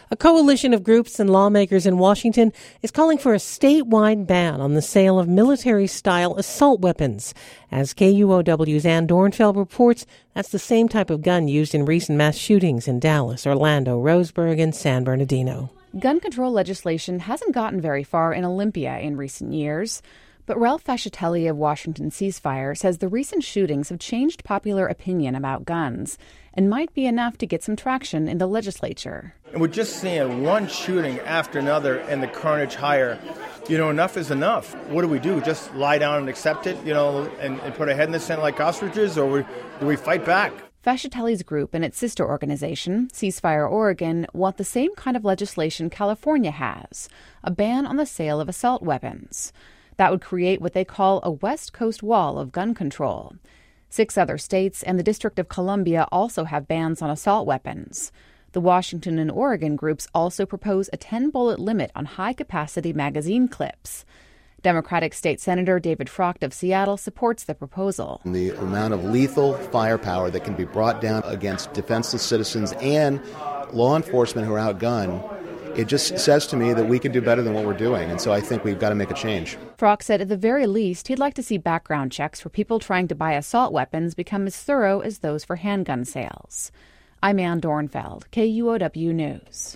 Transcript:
A coalition of groups and lawmakers in Washington is calling for a statewide ban on the sale of military-style assault weapons. As KUOW's Ann Dornfeld reports, that's the same type of gun used in recent mass shootings in Dallas, Orlando, Roseburg, and San Bernardino. Gun control legislation hasn't gotten very far in Olympia in recent years. But Ralph Fascitelli of Washington Ceasefire says the recent shootings have changed popular opinion about guns and might be enough to get some traction in the legislature. And we're just seeing one shooting after another and the carnage higher. Enough is enough. What do? Just lie down and accept it, and put our head in the sand like ostriches, or do we fight back? Fascitelli's group and its sister organization, Ceasefire Oregon, want the same kind of legislation California has, a ban on the sale of assault weapons. That would create what they call a West Coast wall of gun control. 6 other states and the District of Columbia also have bans on assault weapons. The Washington and Oregon groups also propose a 10-bullet limit on high-capacity magazine clips. Democratic State Senator David Fraucht of Seattle supports the proposal. The amount of lethal firepower that can be brought down against defenseless citizens and law enforcement who are outgunned, it just says to me that we can do better than what we're doing, and so I think we've got to make a change. Fraucht said at the very least he'd like to see background checks for people trying to buy assault weapons become as thorough as those for handgun sales. I'm Ann Dornfeld, KUOW News.